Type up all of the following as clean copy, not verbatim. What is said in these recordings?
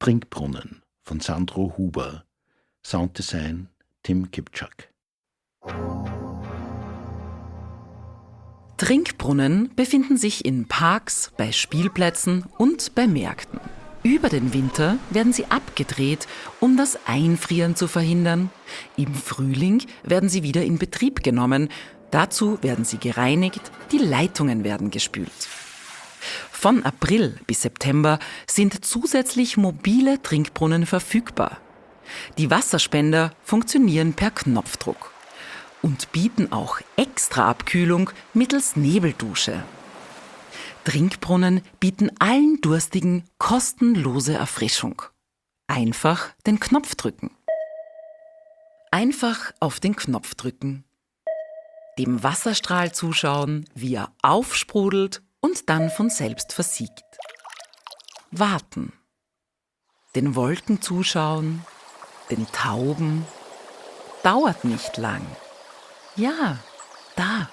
Trinkbrunnen von Sandro Huber. Sounddesign Tim Kipczak. Trinkbrunnen befinden sich in Parks, bei Spielplätzen und bei Märkten. Über den Winter werden sie abgedreht, um das Einfrieren zu verhindern. Im Frühling werden sie wieder in Betrieb genommen. Dazu werden sie gereinigt, die Leitungen werden gespült. Von April bis September sind zusätzlich mobile Trinkbrunnen verfügbar. Die Wasserspender funktionieren per Knopfdruck und bieten auch extra Abkühlung mittels Nebeldusche. Trinkbrunnen bieten allen Durstigen kostenlose Erfrischung. Einfach den Knopf drücken. Einfach auf den Knopf drücken. Dem Wasserstrahl zuschauen, wie er aufsprudelt und dann von selbst versiegt. Warten. Den Wolken zuschauen, den Tauben. Dauert nicht lang. Ja, da.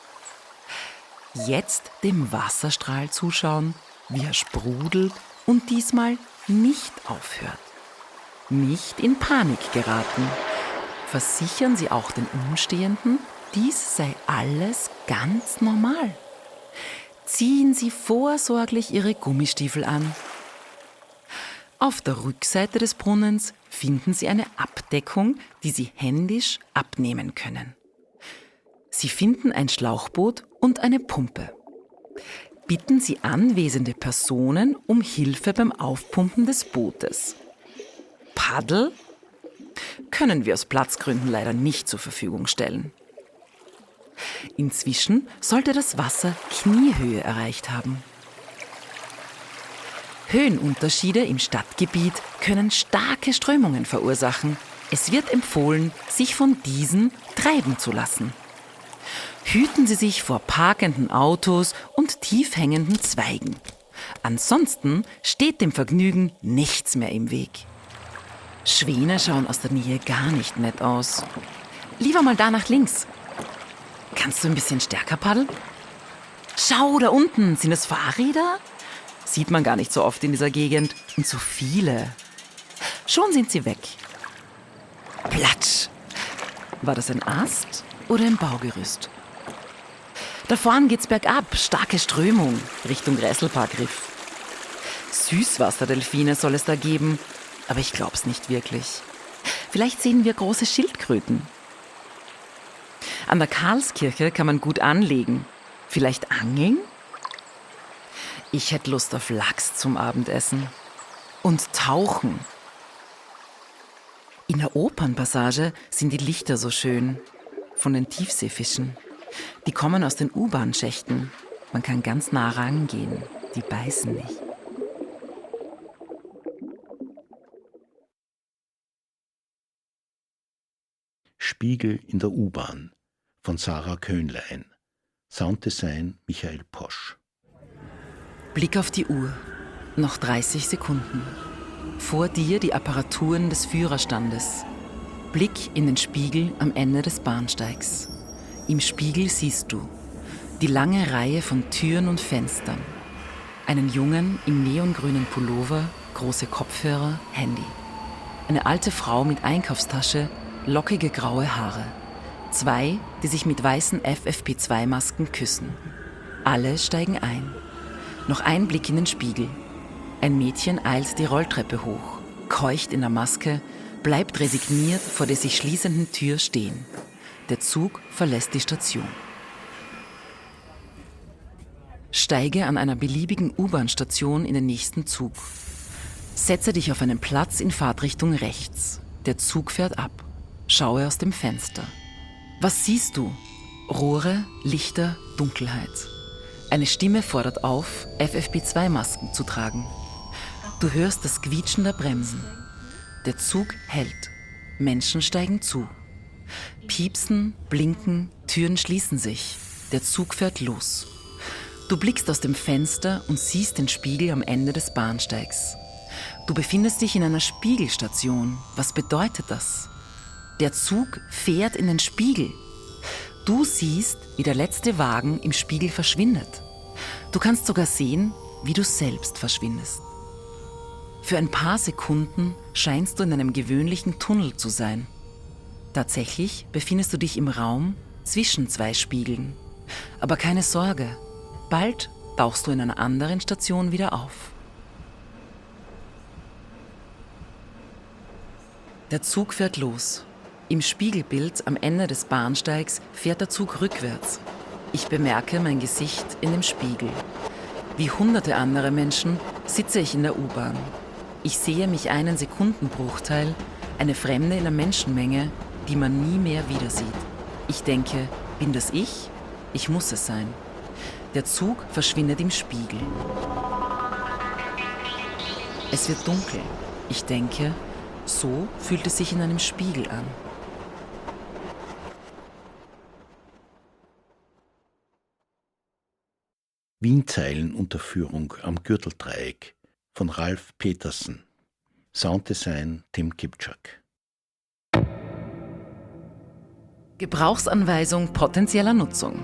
Jetzt dem Wasserstrahl zuschauen, wie er sprudelt und diesmal nicht aufhört. Nicht in Panik geraten. Versichern Sie auch den Umstehenden, dies sei alles ganz normal. Ziehen Sie vorsorglich Ihre Gummistiefel an. Auf der Rückseite des Brunnens finden Sie eine Abdeckung, die Sie händisch abnehmen können. Sie finden ein Schlauchboot und eine Pumpe. Bitten Sie anwesende Personen um Hilfe beim Aufpumpen des Bootes. Paddel können wir aus Platzgründen leider nicht zur Verfügung stellen. Inzwischen sollte das Wasser Kniehöhe erreicht haben. Höhenunterschiede im Stadtgebiet können starke Strömungen verursachen. Es wird empfohlen, sich von diesen treiben zu lassen. Hüten Sie sich vor parkenden Autos und tief hängenden Zweigen. Ansonsten steht dem Vergnügen nichts mehr im Weg. Schwäne schauen aus der Nähe gar nicht nett aus. Lieber mal da nach links. Kannst du ein bisschen stärker paddeln? Schau, da unten, sind es Fahrräder? Sieht man gar nicht so oft in dieser Gegend. Und so viele. Schon sind sie weg. Platsch! War das ein Ast oder ein Baugerüst? Da vorn geht's bergab, starke Strömung, Richtung Gräßlparkriff. Süßwasserdelfine soll es da geben, aber ich glaub's nicht wirklich. Vielleicht sehen wir große Schildkröten. An der Karlskirche kann man gut anlegen. Vielleicht angeln? Ich hätte Lust auf Lachs zum Abendessen. Und tauchen. In der Opernpassage sind die Lichter so schön. Von den Tiefseefischen. Die kommen aus den U-Bahn-Schächten. Man kann ganz nah rangehen. Die beißen nicht. Spiegel in der U-Bahn von Sarah Köhnlein. Sounddesign Michael Posch. Blick auf die Uhr. Noch 30 Sekunden. Vor dir die Apparaturen des Führerstandes. Blick in den Spiegel am Ende des Bahnsteigs. Im Spiegel siehst du die lange Reihe von Türen und Fenstern. Einen Jungen im neongrünen Pullover, große Kopfhörer, Handy. Eine alte Frau mit Einkaufstasche, lockige graue Haare. 2, die sich mit weißen FFP2-Masken küssen. Alle steigen ein. Noch ein Blick in den Spiegel. Ein Mädchen eilt die Rolltreppe hoch, keucht in der Maske, bleibt resigniert vor der sich schließenden Tür stehen. Der Zug verlässt die Station. Steige an einer beliebigen U-Bahn-Station in den nächsten Zug. Setze dich auf einen Platz in Fahrtrichtung rechts. Der Zug fährt ab. Schaue aus dem Fenster. Was siehst du? Rohre, Lichter, Dunkelheit. Eine Stimme fordert auf, FFP2-Masken zu tragen. Du hörst das Quietschen der Bremsen. Der Zug hält. Menschen steigen zu. Piepsen, blinken, Türen schließen sich. Der Zug fährt los. Du blickst aus dem Fenster und siehst den Spiegel am Ende des Bahnsteigs. Du befindest dich in einer Spiegelstation. Was bedeutet das? Der Zug fährt in den Spiegel. Du siehst, wie der letzte Wagen im Spiegel verschwindet. Du kannst sogar sehen, wie du selbst verschwindest. Für ein paar Sekunden scheinst du in einem gewöhnlichen Tunnel zu sein. Tatsächlich befindest du dich im Raum zwischen zwei Spiegeln. Aber keine Sorge, bald tauchst du in einer anderen Station wieder auf. Der Zug fährt los. Im Spiegelbild am Ende des Bahnsteigs fährt der Zug rückwärts. Ich bemerke mein Gesicht in dem Spiegel. Wie hunderte andere Menschen sitze ich in der U-Bahn. Ich sehe mich einen Sekundenbruchteil, eine Fremde in der Menschenmenge, die man nie mehr wieder sieht. Ich denke, bin das ich? Ich muss es sein. Der Zug verschwindet im Spiegel. Es wird dunkel. Ich denke, so fühlt es sich in einem Spiegel an. Wien-Zeilenunterführung am Gürteldreieck von Ralf Petersen. Sounddesign Tim Kipczak. Gebrauchsanweisung potenzieller Nutzung.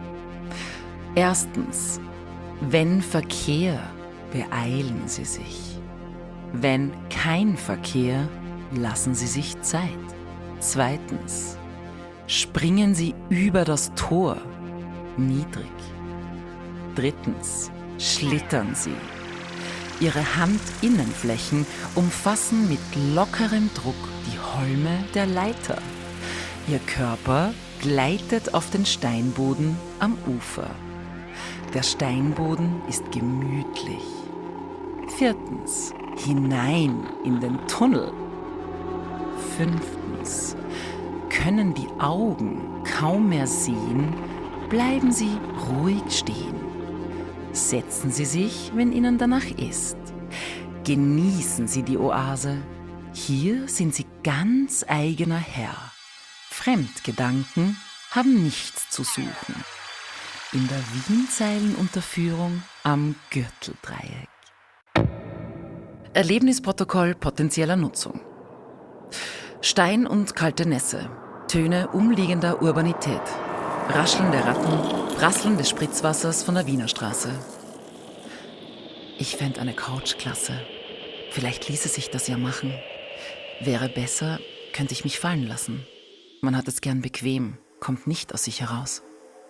Erstens. Wenn Verkehr, beeilen Sie sich. Wenn kein Verkehr, lassen Sie sich Zeit. Zweitens. Springen Sie über das Tor, niedrig. Drittens. Schlittern Sie. Ihre Handinnenflächen umfassen mit lockerem Druck die Holme der Leiter. Ihr Körper gleitet auf den Steinboden am Ufer. Der Steinboden ist gemütlich. Viertens. Hinein in den Tunnel. Fünftens. Können die Augen kaum mehr sehen, bleiben Sie ruhig stehen. Setzen Sie sich, wenn Ihnen danach ist. Genießen Sie die Oase. Hier sind Sie ganz eigener Herr. Fremdgedanken haben nichts zu suchen. In der Wien-Zeilenunterführung am Gürteldreieck. Erlebnisprotokoll potenzieller Nutzung. Stein und kalte Nässe. Töne umliegender Urbanität. Rascheln der Ratten, Prasseln des Spritzwassers von der Wiener Straße. Ich fände eine Couch klasse. Vielleicht ließe sich das ja machen. Wäre besser, könnte ich mich fallen lassen. Man hat es gern bequem, kommt nicht aus sich heraus.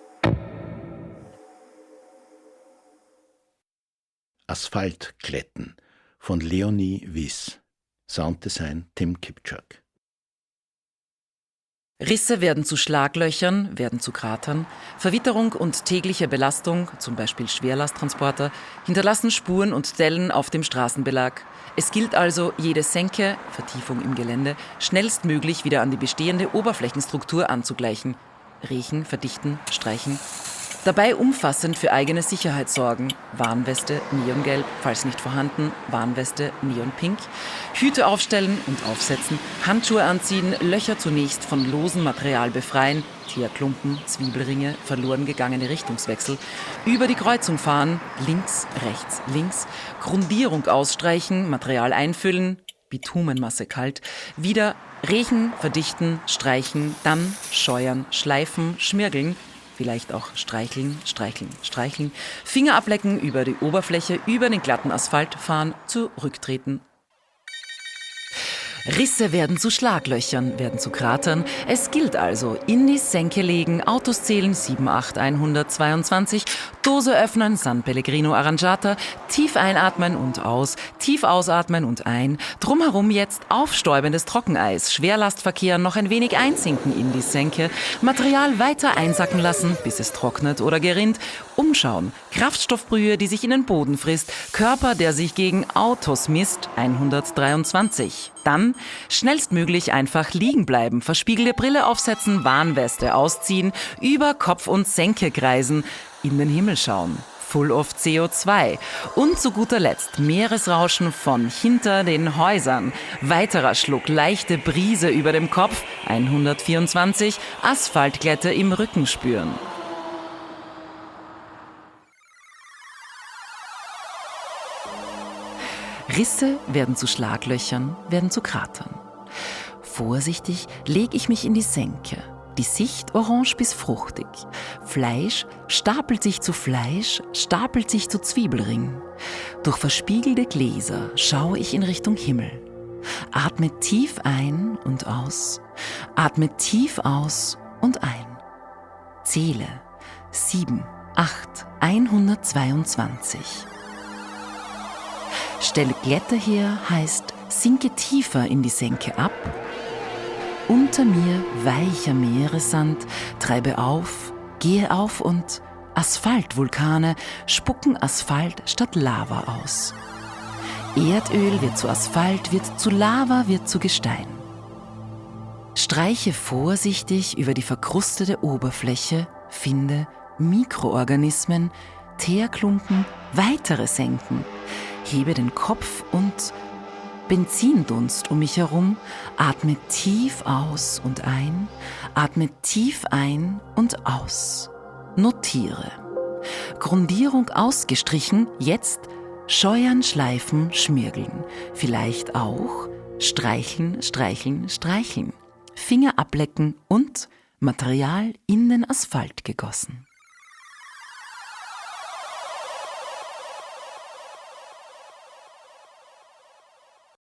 Asphaltkletten von Leonie Wiss. Sounddesign Tim Kipczak. Risse werden zu Schlaglöchern, werden zu Kratern. Verwitterung und tägliche Belastung, zum Beispiel Schwerlasttransporter, hinterlassen Spuren und Dellen auf dem Straßenbelag. Es gilt also, jede Senke, Vertiefung im Gelände, schnellstmöglich wieder an die bestehende Oberflächenstruktur anzugleichen. Riechen, verdichten, streichen. Dabei umfassend für eigene Sicherheit sorgen. Warnweste, Neongelb, falls nicht vorhanden, Warnweste, Neonpink. Hüte aufstellen und aufsetzen, Handschuhe anziehen, Löcher zunächst von losem Material befreien, Teerklumpen, Zwiebelringe, verloren gegangene Richtungswechsel, über die Kreuzung fahren, links, rechts, links, Grundierung ausstreichen, Material einfüllen, Bitumenmasse kalt, wieder riechen, verdichten, streichen, dann scheuern, schleifen, schmirgeln, vielleicht auch streicheln, streicheln, streicheln, Finger ablecken, über die Oberfläche, über den glatten Asphalt fahren, zurücktreten. Risse werden zu Schlaglöchern, werden zu Kratern. Es gilt also, in die Senke legen, Autos zählen 78122, Dose öffnen, San Pellegrino Arrangiata, tief einatmen und aus, tief ausatmen und ein. Drumherum jetzt aufstäubendes Trockeneis, Schwerlastverkehr noch ein wenig einsinken in die Senke, Material weiter einsacken lassen, bis es trocknet oder gerinnt, umschauen, Kraftstoffbrühe, die sich in den Boden frisst, Körper, der sich gegen Autos misst, 123. Dann schnellstmöglich einfach liegen bleiben, verspiegelte Brille aufsetzen, Warnweste ausziehen, über Kopf und Senke kreisen, in den Himmel schauen, full of CO2 und zu guter Letzt Meeresrauschen von hinter den Häusern, weiterer Schluck, leichte Brise über dem Kopf, 124, Asphaltglätte im Rücken spüren. Risse werden zu Schlaglöchern, werden zu Kratern. Vorsichtig lege ich mich in die Senke. Die Sicht orange bis fruchtig. Fleisch stapelt sich zu Fleisch, stapelt sich zu Zwiebelring. Durch verspiegelte Gläser schaue ich in Richtung Himmel. Atme tief ein und aus. Atme tief aus und ein. Zähle 7, 8, 122. Stelle Glätter her heißt, sinke tiefer in die Senke ab. Unter mir weicher Meeressand, treibe auf, gehe auf und Asphaltvulkane spucken Asphalt statt Lava aus. Erdöl wird zu Asphalt, wird zu Lava, wird zu Gestein. Streiche vorsichtig über die verkrustete Oberfläche, finde Mikroorganismen, Teerklumpen, weitere Senken. Hebe den Kopf und Benzindunst um mich herum, atme tief aus und ein, atme tief ein und aus. Notiere. Grundierung ausgestrichen, jetzt scheuern, schleifen, schmirgeln. Vielleicht auch streicheln, streicheln, streicheln. Finger ablecken und Material in den Asphalt gegossen.